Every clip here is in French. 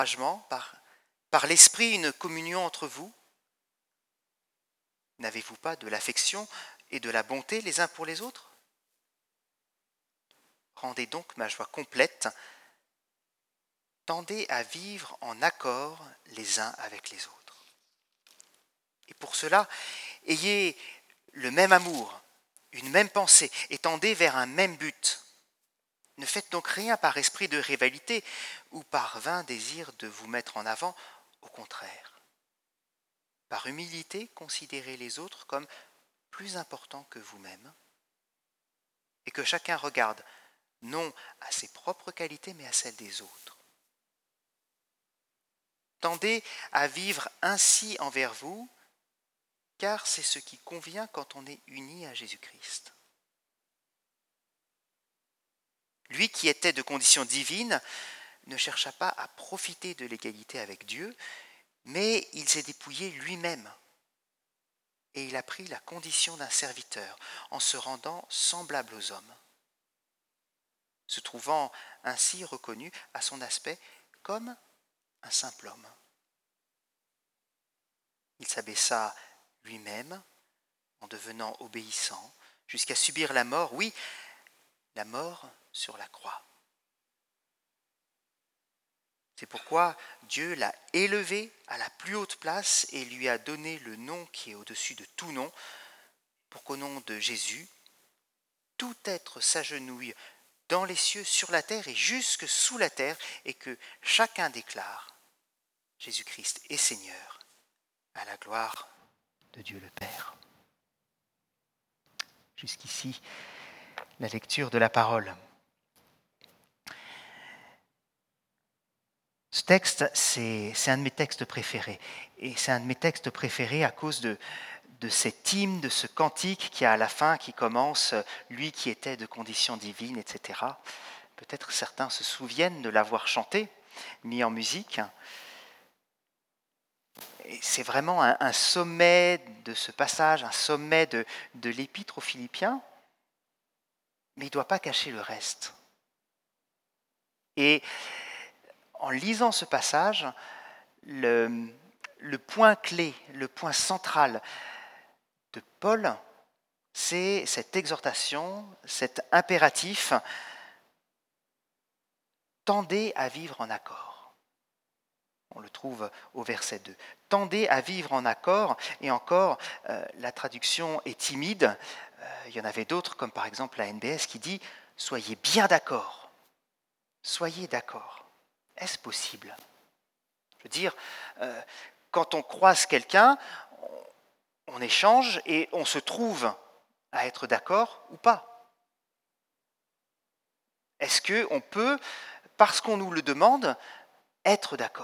par l'esprit une communion entre vous? N'avez-vous pas de l'affection et de la bonté les uns pour les autres? Rendez donc ma joie complète. Tendez à vivre en accord les uns avec les autres. Et pour cela, ayez le même amour, une même pensée, et tendez vers un même but. Ne faites donc rien par esprit de rivalité ou par vain désir de vous mettre en avant, au contraire. Par humilité, considérez les autres comme plus importants que vous-même, et que chacun regarde non à ses propres qualités, mais à celles des autres. Tendez à vivre ainsi envers vous, car c'est ce qui convient quand on est uni à Jésus-Christ. Lui qui était de condition divine ne chercha pas à profiter de l'égalité avec Dieu, mais il s'est dépouillé lui-même et il a pris la condition d'un serviteur en se rendant semblable aux hommes, se trouvant ainsi reconnu à son aspect comme un simple homme. Il s'abaissa lui-même en devenant obéissant jusqu'à subir la mort, oui, la mort sur la croix. C'est pourquoi Dieu l'a élevé à la plus haute place et lui a donné le nom qui est au-dessus de tout nom, pour qu'au nom de Jésus, tout être s'agenouille dans les cieux, sur la terre et jusque sous la terre, et que chacun déclare Jésus-Christ est Seigneur, à la gloire de Dieu le Père. Jusqu'ici, la lecture de la parole. Ce texte, c'est un de mes textes préférés. Et c'est un de mes textes préférés à cause de cet hymne, de ce cantique qui a à la fin, qui commence « Lui qui était de condition divine », etc. Peut-être certains se souviennent de l'avoir chanté, mis en musique. Et c'est vraiment un sommet de ce passage, un sommet de l'épître aux Philippiens, mais il ne doit pas cacher le reste. Et en lisant ce passage, le point clé, le point central de Paul, c'est cette exhortation, cet impératif, tendez à vivre en accord. On le trouve au verset 2. Tendez à vivre en accord, et encore, la traduction est timide. Il y en avait d'autres, comme par exemple la NBS, qui dit « Soyez bien d'accord ». Soyez d'accord. Est-ce possible ? Je veux dire, quand on croise quelqu'un, on échange et on se trouve à être d'accord ou pas. Est-ce qu'on peut, parce qu'on nous le demande, être d'accord ?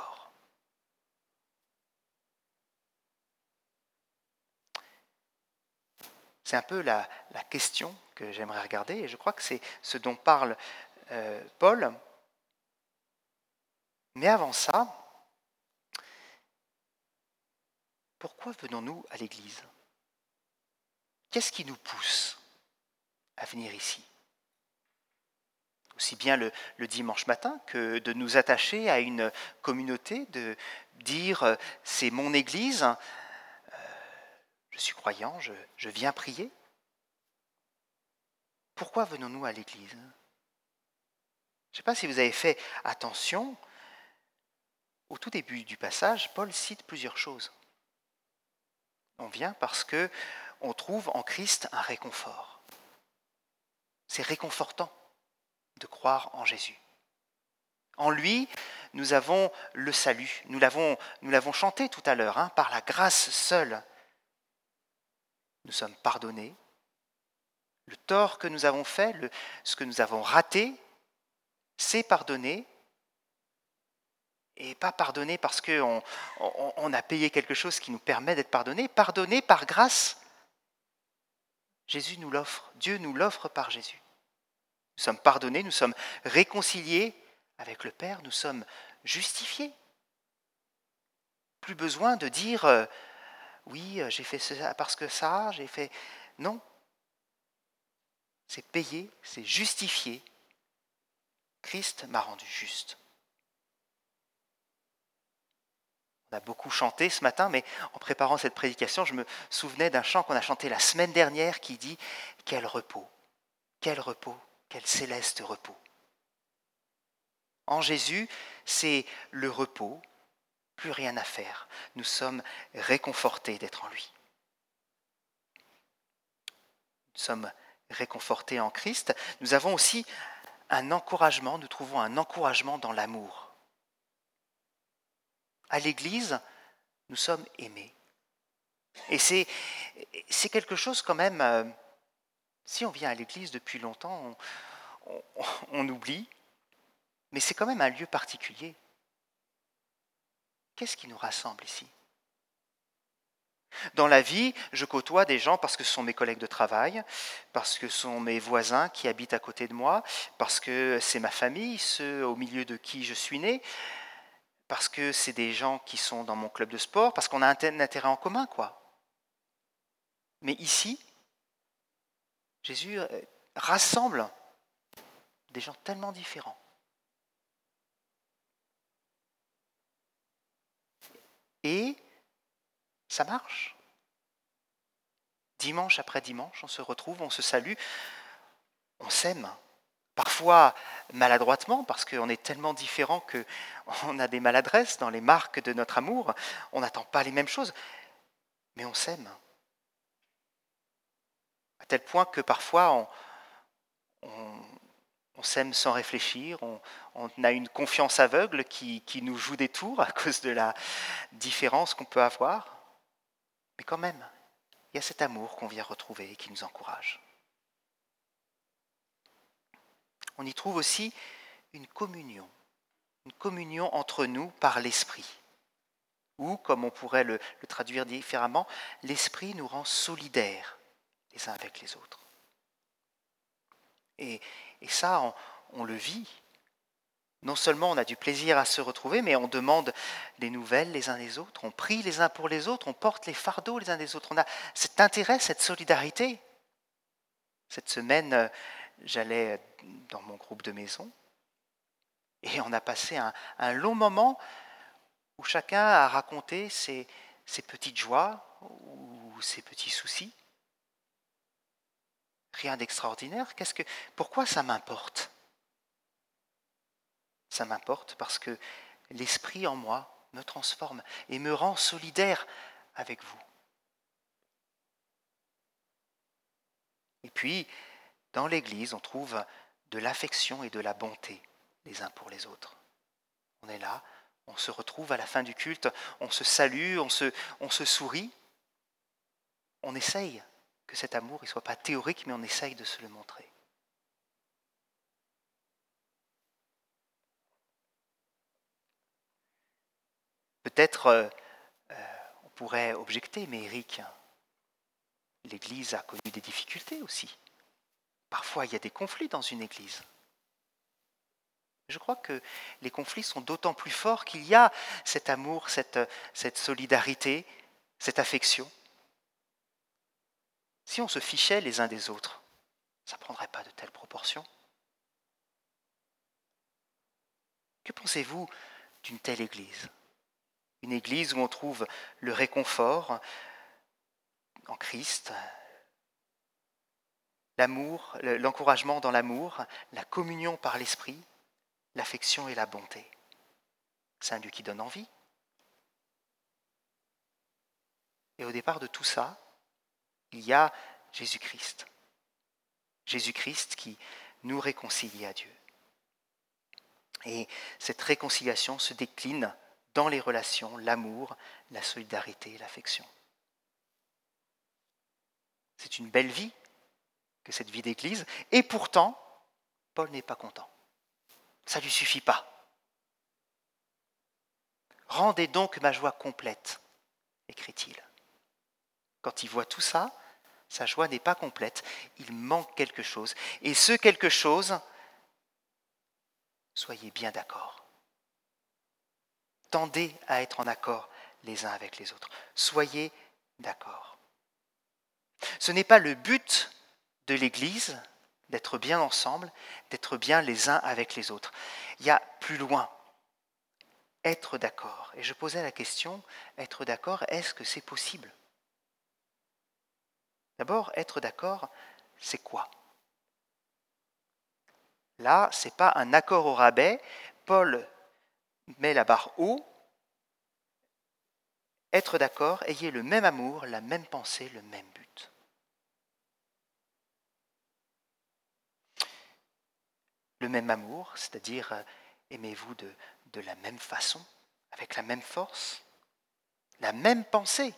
C'est un peu la question que j'aimerais regarder, et je crois que c'est ce dont parle Paul. Mais avant ça, pourquoi venons-nous à l'Église ? Qu'est-ce qui nous pousse à venir ici ? Aussi bien le dimanche matin que de nous attacher à une communauté, de dire c'est mon Église, je suis croyant, je viens prier. Pourquoi venons-nous à l'Église ? Je ne sais pas si vous avez fait attention, au tout début du passage, Paul cite plusieurs choses. On vient parce qu'on trouve en Christ un réconfort. C'est réconfortant de croire en Jésus. En lui, nous avons le salut. Nous l'avons chanté tout à l'heure, par la grâce seule. Nous sommes pardonnés. Le tort que nous avons fait, ce que nous avons raté, c'est pardonné. Et pas pardonné parce qu'on a payé quelque chose qui nous permet d'être pardonné. Pardonné par grâce. Jésus nous l'offre. Dieu nous l'offre par Jésus. Nous sommes pardonnés, nous sommes réconciliés avec le Père, nous sommes justifiés. Plus besoin de dire oui, j'ai fait ça parce que ça, j'ai fait. Non. C'est payé, c'est justifié. Christ m'a rendu juste. On a beaucoup chanté ce matin, mais en préparant cette prédication, je me souvenais d'un chant qu'on a chanté la semaine dernière qui dit « Quel repos, quel céleste repos ». En Jésus, c'est le repos, plus rien à faire. Nous sommes réconfortés d'être en lui. Nous sommes réconfortés en Christ. Nous avons aussi un encouragement, nous trouvons un encouragement dans l'amour. À l'Église, nous sommes aimés. Et c'est quelque chose quand même, si on vient à l'Église depuis longtemps, on oublie, mais c'est quand même un lieu particulier. Qu'est-ce qui nous rassemble ici ? Dans la vie, je côtoie des gens parce que ce sont mes collègues de travail, parce que ce sont mes voisins qui habitent à côté de moi, parce que c'est ma famille, ceux au milieu de qui je suis né, parce que c'est des gens qui sont dans mon club de sport, parce qu'on a un intérêt en commun, quoi. Mais ici, Jésus rassemble des gens tellement différents. Et ça marche. Dimanche après dimanche, on se retrouve, on se salue, on s'aime. Parfois maladroitement, parce qu'on est tellement différents qu'on a des maladresses dans les marques de notre amour. On n'attend pas les mêmes choses, mais on s'aime. À tel point que parfois on s'aime sans réfléchir, on a une confiance aveugle qui nous joue des tours à cause de la différence qu'on peut avoir. Mais quand même, il y a cet amour qu'on vient retrouver et qui nous encourage. On y trouve aussi une communion entre nous par l'Esprit. Ou, comme on pourrait le traduire différemment, l'Esprit nous rend solidaires les uns avec les autres. Et ça, on le vit. Non seulement on a du plaisir à se retrouver, mais on demande des nouvelles les uns des autres, on prie les uns pour les autres, on porte les fardeaux les uns des autres. On a cet intérêt, cette solidarité. Cette semaine, j'allais dans mon groupe de maison et on a passé un long moment où chacun a raconté ses petites joies ou ses petits soucis. Rien d'extraordinaire. Pourquoi ça m'importe ? Ça m'importe parce que l'Esprit en moi me transforme et me rend solidaire avec vous. Et puis, dans l'Église, on trouve de l'affection et de la bonté les uns pour les autres. On est là, on se retrouve à la fin du culte, on se salue, on se sourit. On essaye que cet amour ne soit pas théorique, mais on essaye de se le montrer. Peut-être on pourrait objecter, mais Eric, l'Église a connu des difficultés aussi. Parfois, il y a des conflits dans une Église. Je crois que les conflits sont d'autant plus forts qu'il y a cet amour, cette solidarité, cette affection. Si on se fichait les uns des autres, ça ne prendrait pas de telles proportions. Que pensez-vous d'une telle Église ? Une Église où on trouve le réconfort en Christ, l'amour, l'encouragement dans l'amour, la communion par l'Esprit, l'affection et la bonté. C'est un lieu qui donne envie. Et au départ de tout ça, il y a Jésus-Christ. Jésus-Christ qui nous réconcilie à Dieu. Et cette réconciliation se décline dans les relations, l'amour, la solidarité et l'affection. C'est une belle vie que cette vie d'église, et pourtant, Paul n'est pas content. Ça ne lui suffit pas. Rendez donc ma joie complète, écrit-il. Quand il voit tout ça, sa joie n'est pas complète, il manque quelque chose. Et ce quelque chose, soyez bien d'accord. Tendez à être en accord les uns avec les autres. Soyez d'accord. Ce n'est pas le but de l'Église d'être bien ensemble, d'être bien les uns avec les autres. Il y a plus loin. être d'accord. Et je posais la question, être d'accord, est-ce que c'est possible ? D'abord, être d'accord, c'est quoi ? Là, ce n'est pas un accord au rabais. Paul met la barre haut. Être d'accord, ayez le même amour, la même pensée, le même but. Le même amour, c'est-à-dire aimez-vous de la même façon, avec la même force, la même pensée.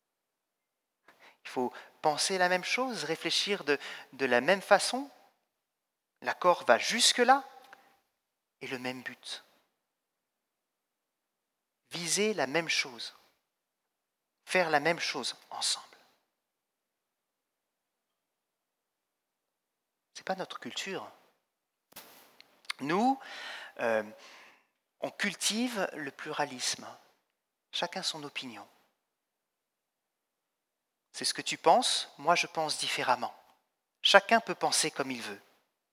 Il faut penser la même chose, réfléchir de la même façon. L'accord va jusque-là et le même but. Viser la même chose, faire la même chose ensemble. Ce n'est pas notre culture. Nous, on cultive le pluralisme. Chacun son opinion. C'est ce que tu penses, moi je pense différemment. Chacun peut penser comme il veut.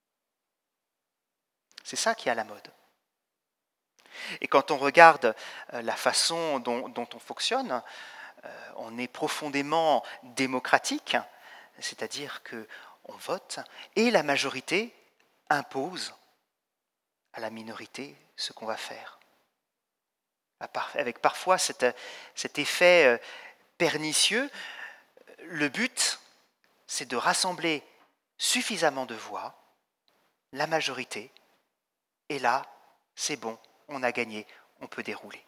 C'est ça qui est à la mode. Et quand on regarde la façon dont on fonctionne, on est profondément démocratique, c'est-à-dire qu'on vote et la majorité impose à la minorité ce qu'on va faire. Avec parfois cet effet pernicieux, le but, c'est de rassembler suffisamment de voix, la majorité, et là, c'est bon, on a gagné, on peut dérouler.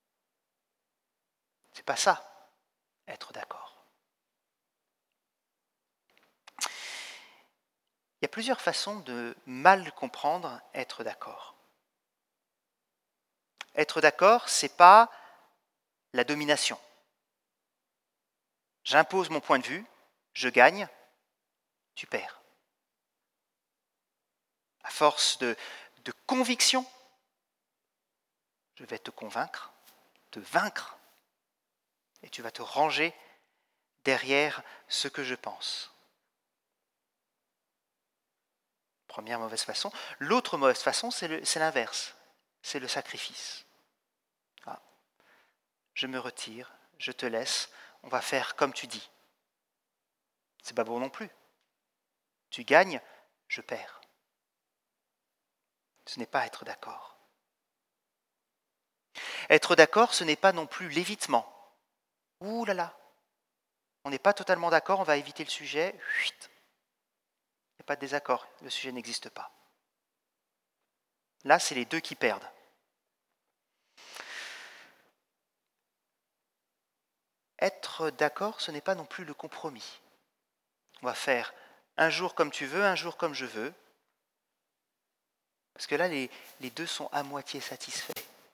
C'est pas ça, être d'accord. Il y a plusieurs façons de mal comprendre être d'accord. Être d'accord, c'est pas la domination. J'impose mon point de vue, je gagne, tu perds. À force de conviction, je vais te convaincre, te vaincre, et tu vas te ranger derrière ce que je pense. Première mauvaise façon. L'autre mauvaise façon, c'est l'inverse. C'est le sacrifice. Ah, je me retire, je te laisse, on va faire comme tu dis. C'est pas bon non plus. Tu gagnes, je perds. Ce n'est pas être d'accord. Être d'accord, ce n'est pas non plus l'évitement. Ouh là là, on n'est pas totalement d'accord, on va éviter le sujet. Il n'y a pas de désaccord, le sujet n'existe pas. Là, c'est les deux qui perdent. Être d'accord, ce n'est pas non plus le compromis. On va faire un jour comme tu veux, un jour comme je veux. Parce que là, les deux sont à moitié satisfaits.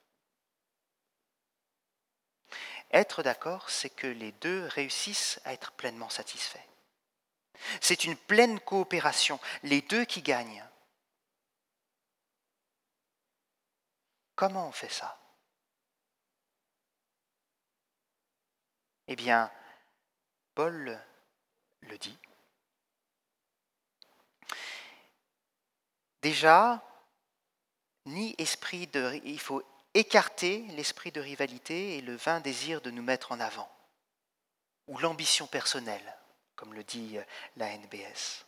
Être d'accord, c'est que les deux réussissent à être pleinement satisfaits. C'est une pleine coopération, les deux qui gagnent. Comment on fait ça ? Eh bien, Paul le dit. Déjà, il faut écarter l'esprit de rivalité et le vain désir de nous mettre en avant, ou l'ambition personnelle, comme le dit la NBS.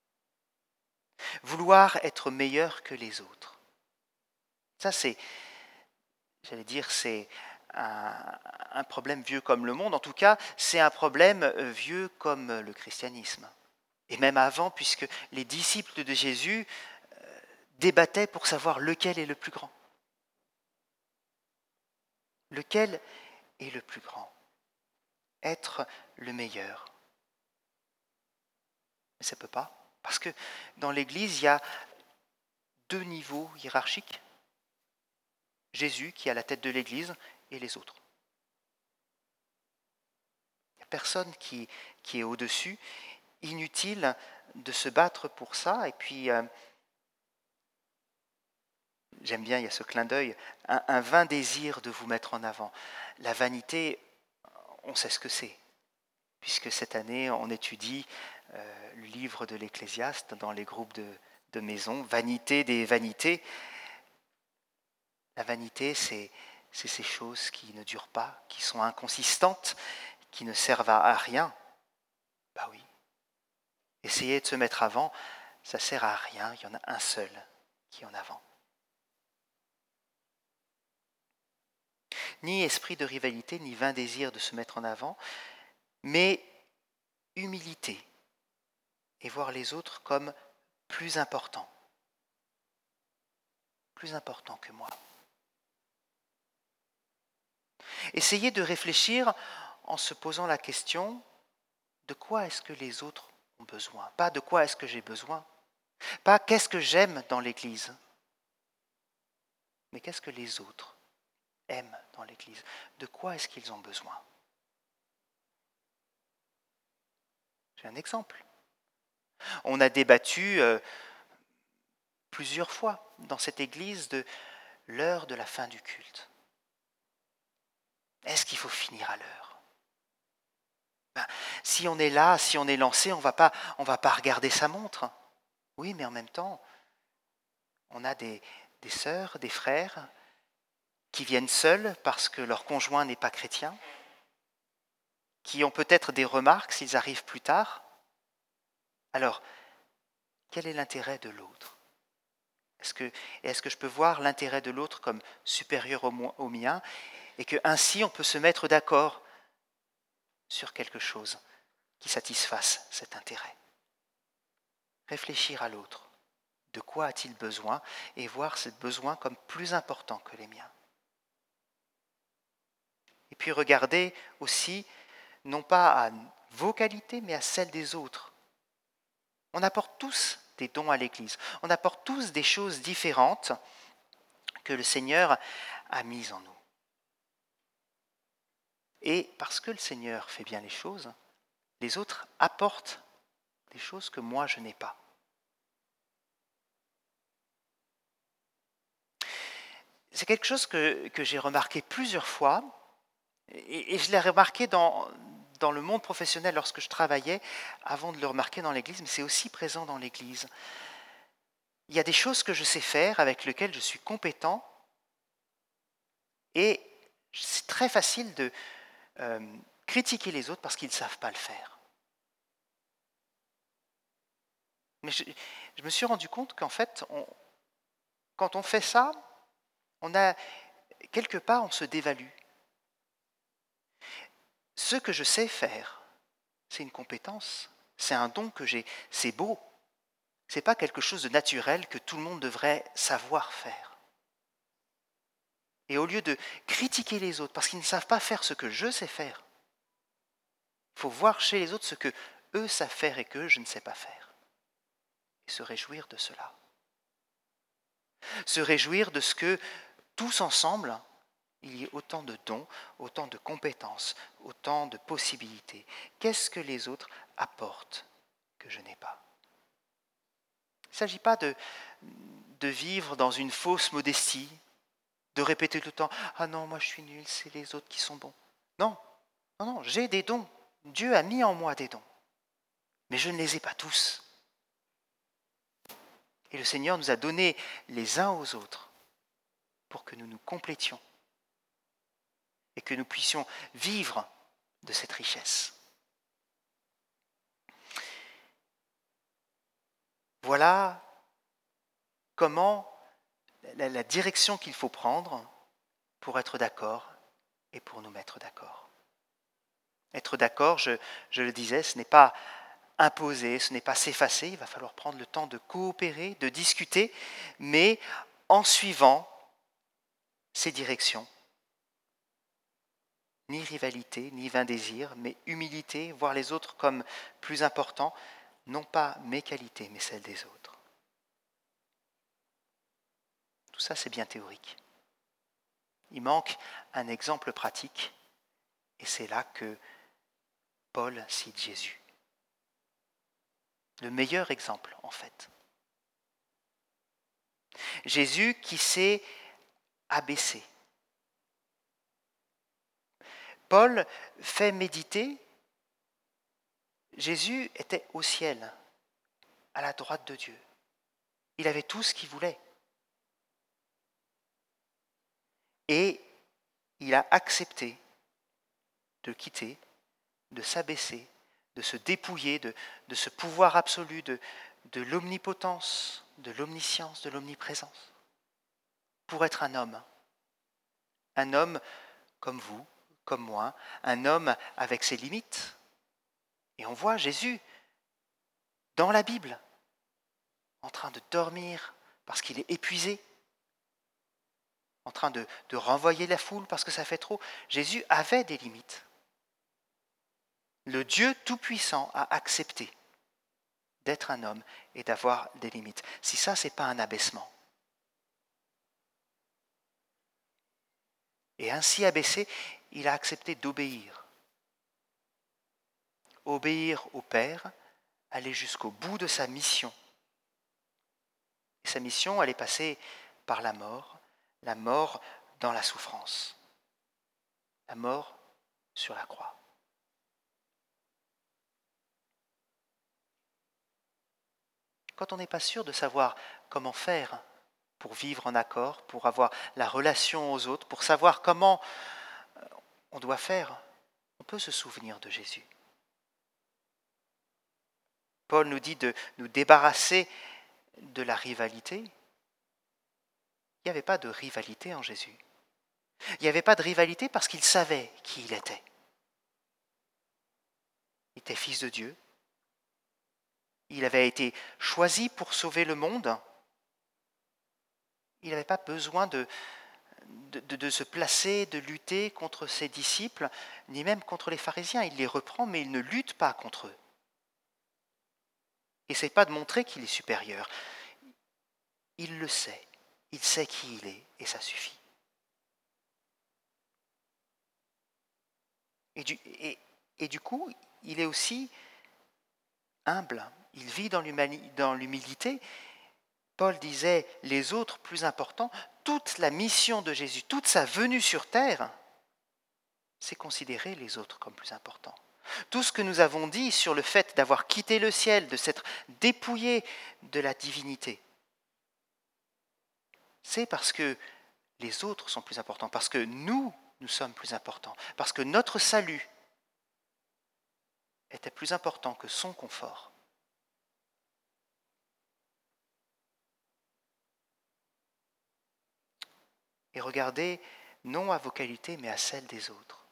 Vouloir être meilleur que les autres. Ça, c'est un problème vieux comme le monde. En tout cas, c'est un problème vieux comme le christianisme. Et même avant, puisque les disciples de Jésus débattaient pour savoir lequel est le plus grand. Lequel est le plus grand ? Être le meilleur. Mais ça ne peut pas. Parce que dans l'Église, il y a deux niveaux hiérarchiques. Jésus, qui est à la tête de l'Église, et les autres. Il n'y a personne qui est au-dessus. Inutile de se battre pour ça. Et puis, j'aime bien, il y a ce clin d'œil, un vain désir de vous mettre en avant. La vanité, on sait ce que c'est. Puisque cette année, on étudie le livre de l'Ecclésiaste dans les groupes de maison, Vanité des vanités. La vanité, c'est c'est ces choses qui ne durent pas, qui sont inconsistantes, qui ne servent à rien. Bah oui. Essayer de se mettre avant, ça sert à rien, il y en a un seul qui est en avant. Ni esprit de rivalité, ni vain désir de se mettre en avant, mais humilité et voir les autres comme plus importants que moi. Essayez de réfléchir en se posant la question de quoi est-ce que les autres ont besoin, pas de quoi est-ce que j'ai besoin, pas qu'est-ce que j'aime dans l'Église, mais qu'est-ce que les autres aiment dans l'Église, de quoi est-ce qu'ils ont besoin. J'ai un exemple. On a débattu plusieurs fois dans cette Église de l'heure de la fin du culte. Est-ce qu'il faut finir à l'heure ? Si on est là, si on est lancé, on va pas regarder sa montre. Oui, mais en même temps, on a des sœurs, des frères qui viennent seuls parce que leur conjoint n'est pas chrétien, qui ont peut-être des remarques s'ils arrivent plus tard. Alors, quel est l'intérêt de l'autre ? Est-ce que je peux voir l'intérêt de l'autre comme supérieur au mien et qu'ainsi on peut se mettre d'accord sur quelque chose qui satisfasse cet intérêt ? Réfléchir à l'autre. De quoi a-t-il besoin et voir ce besoin comme plus important que les miens. Et puis regarder aussi, non pas à vos qualités, mais à celles des autres. On apporte tous des dons à l'Église. On apporte tous des choses différentes que le Seigneur a mises en nous. Et parce que le Seigneur fait bien les choses, les autres apportent des choses que moi je n'ai pas. C'est quelque chose que j'ai remarqué plusieurs fois, et je l'ai remarqué dans le monde professionnel lorsque je travaillais, avant de le remarquer dans l'Église, mais c'est aussi présent dans l'Église. Il y a des choses que je sais faire, avec lesquelles je suis compétent, et c'est très facile de critiquer les autres parce qu'ils ne savent pas le faire. Mais je me suis rendu compte qu'en fait, quand on fait ça, quelque part, on se dévalue. Ce que je sais faire, c'est une compétence, c'est un don que j'ai, c'est beau. Ce n'est pas quelque chose de naturel que tout le monde devrait savoir faire. Et au lieu de critiquer les autres parce qu'ils ne savent pas faire ce que je sais faire, il faut voir chez les autres ce que eux savent faire et que je ne sais pas faire. Et se réjouir de cela. Se réjouir de ce que, tous ensemble, il y ait autant de dons, autant de compétences, autant de possibilités. Qu'est-ce que les autres apportent que je n'ai pas ? Il ne s'agit pas de vivre dans une fausse modestie, de répéter tout le temps « Ah non, moi je suis nul, c'est les autres qui sont bons. » Non, j'ai des dons. Dieu a mis en moi des dons. Mais je ne les ai pas tous. Et le Seigneur nous a donné les uns aux autres pour que nous nous complétions et que nous puissions vivre de cette richesse. Voilà comment la direction qu'il faut prendre pour être d'accord et pour nous mettre d'accord. Être d'accord, je le disais, ce n'est pas imposer, ce n'est pas s'effacer, il va falloir prendre le temps de coopérer, de discuter, mais en suivant ces directions. Ni rivalité, ni vain désir, mais humilité, voir les autres comme plus importants, non pas mes qualités, mais celles des autres. Tout ça, c'est bien théorique. Il manque un exemple pratique, et c'est là que Paul cite Jésus. Le meilleur exemple, en fait. Jésus qui s'est abaissé. Paul fait méditer, Jésus était au ciel, à la droite de Dieu. Il avait tout ce qu'il voulait. Et il a accepté de quitter, de s'abaisser, de se dépouiller de ce pouvoir absolu, de l'omnipotence, de l'omniscience, de l'omniprésence, pour être un homme comme vous, comme moi, un homme avec ses limites. Et on voit Jésus dans la Bible, en train de dormir parce qu'il est épuisé, en train de renvoyer la foule parce que ça fait trop. Jésus avait des limites. Le Dieu Tout-Puissant a accepté d'être un homme et d'avoir des limites. Si ça, ce n'est pas un abaissement. Et ainsi abaissé, il a accepté d'obéir. Obéir au Père, aller jusqu'au bout de sa mission. Et sa mission, elle est passée par la mort dans la souffrance, la mort sur la croix. Quand on n'est pas sûr de savoir comment faire pour vivre en accord, pour avoir la relation aux autres, pour savoir comment on doit faire, on peut se souvenir de Jésus. Paul nous dit de nous débarrasser de la rivalité. Il n'y avait pas de rivalité en Jésus. Il n'y avait pas de rivalité parce qu'il savait qui il était. Il était fils de Dieu. Il avait été choisi pour sauver le monde. Il n'avait pas besoin de se placer, de lutter contre ses disciples, ni même contre les pharisiens. Il les reprend, mais il ne lutte pas contre eux. Il n'essaie pas de montrer qu'il est supérieur. Il le sait. Il sait qui il est, et ça suffit. Et du coup, il est aussi humble. Il vit dans l'humilité. Paul disait, les autres plus importants, toute la mission de Jésus, toute sa venue sur terre, c'est considérer les autres comme plus importants. Tout ce que nous avons dit sur le fait d'avoir quitté le ciel, de s'être dépouillé de la divinité, c'est parce que les autres sont plus importants, parce que nous sommes plus importants, parce que notre salut était plus important que son confort. Et regardez, non à vos qualités, mais à celles des autres.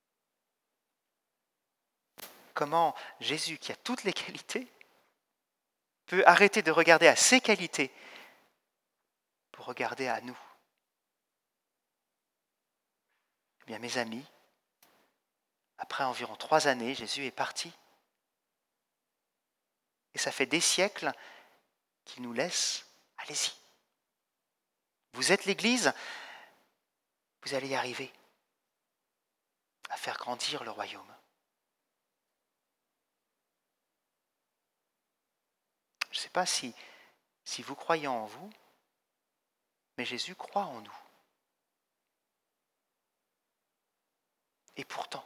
Comment Jésus, qui a toutes les qualités, peut arrêter de regarder à ses qualités pour regarder à nous. Eh bien, mes amis, après environ 3 années, Jésus est parti. Et ça fait des siècles qu'il nous laisse, allez-y. Vous êtes l'Église, vous allez y arriver à faire grandir le royaume. Je ne sais pas si vous croyez en vous, mais Jésus croit en nous. Et pourtant,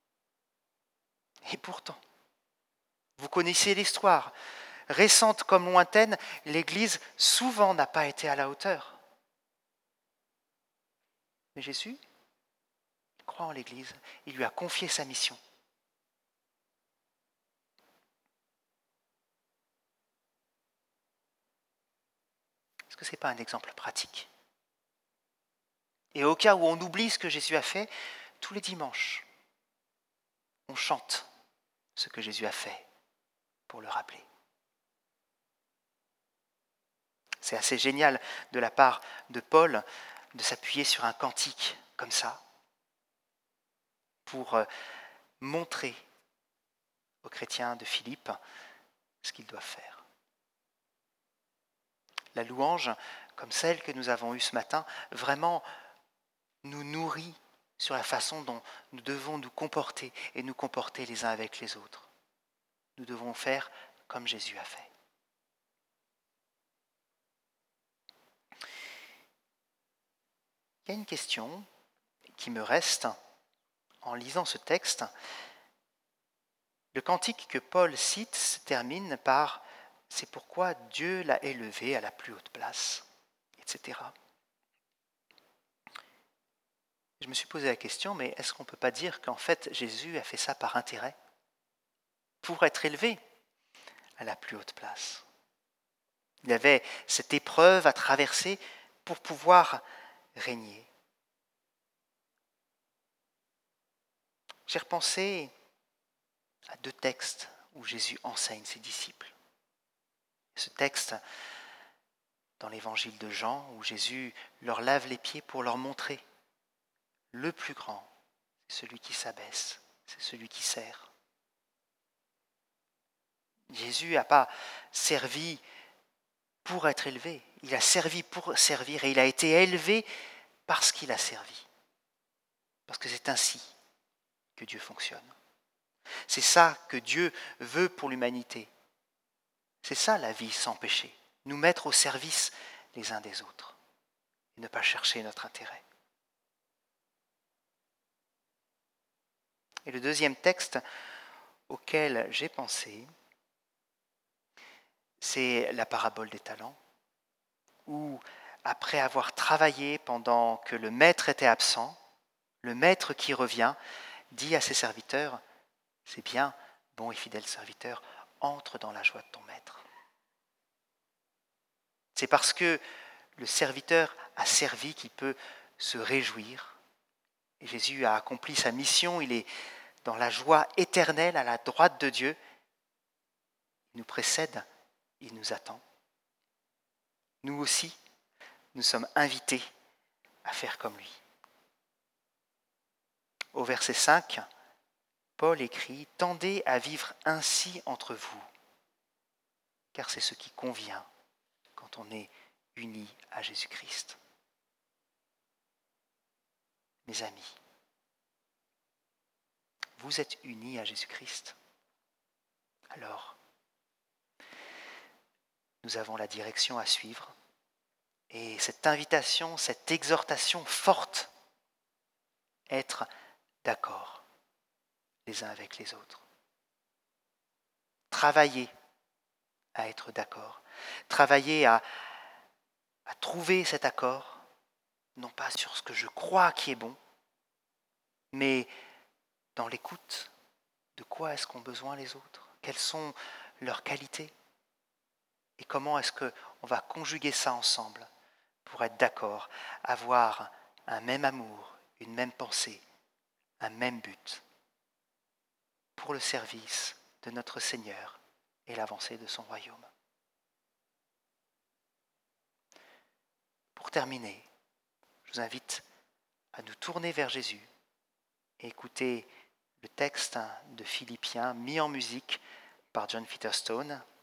vous connaissez l'histoire. Récente comme lointaine, l'Église souvent n'a pas été à la hauteur. Mais Jésus croit en l'Église, il lui a confié sa mission. Est-ce que ce n'est pas un exemple pratique ? Et au cas où on oublie ce que Jésus a fait, tous les dimanches, on chante ce que Jésus a fait pour le rappeler. C'est assez génial de la part de Paul de s'appuyer sur un cantique comme ça pour montrer aux chrétiens de Philippe ce qu'ils doivent faire. La louange, comme celle que nous avons eue ce matin, vraiment nous nourrit sur la façon dont nous devons nous comporter et nous comporter les uns avec les autres. Nous devons faire comme Jésus a fait. Il y a une question qui me reste en lisant ce texte. Le cantique que Paul cite se termine par « C'est pourquoi Dieu l'a élevé à la plus haute place », etc. Je me suis posé la question, mais est-ce qu'on ne peut pas dire qu'en fait Jésus a fait ça par intérêt, pour être élevé à la plus haute place? Il avait cette épreuve à traverser pour pouvoir régner. J'ai repensé à 2 textes où Jésus enseigne ses disciples. Ce texte dans l'évangile de Jean, où Jésus leur lave les pieds pour leur montrer le plus grand, c'est celui qui s'abaisse, c'est celui qui sert. Jésus n'a pas servi pour être élevé, il a servi pour servir et il a été élevé parce qu'il a servi. Parce que c'est ainsi que Dieu fonctionne. C'est ça que Dieu veut pour l'humanité. C'est ça la vie sans péché, nous mettre au service les uns des autres et ne pas chercher notre intérêt. Et le deuxième texte auquel j'ai pensé, c'est la parabole des talents, où après avoir travaillé pendant que le maître était absent, le maître qui revient dit à ses serviteurs, « C'est bien, bon et fidèle serviteur, entre dans la joie de ton maître. » C'est parce que le serviteur a servi qu'il peut se réjouir. Et Jésus a accompli sa mission, il est dans la joie éternelle à la droite de Dieu. Il nous précède, il nous attend. Nous aussi, nous sommes invités à faire comme lui. Au verset 5, Paul écrit « Tendez à vivre ainsi entre vous, car c'est ce qui convient quand on est unis à Jésus-Christ. » Mes amis, vous êtes unis à Jésus-Christ. Alors, nous avons la direction à suivre et cette invitation, cette exhortation forte, être d'accord les uns avec les autres. Travailler à être d'accord. Travailler à trouver cet accord, non pas sur ce que je crois qui est bon, mais dans l'écoute de quoi est-ce qu'ont besoin les autres, quelles sont leurs qualités et comment est-ce qu'on va conjuguer ça ensemble pour être d'accord, avoir un même amour, une même pensée, un même but pour le service de notre Seigneur et l'avancée de son royaume. Pour terminer, je vous invite à nous tourner vers Jésus et écouter le texte de Philippiens mis en musique par John Featherstone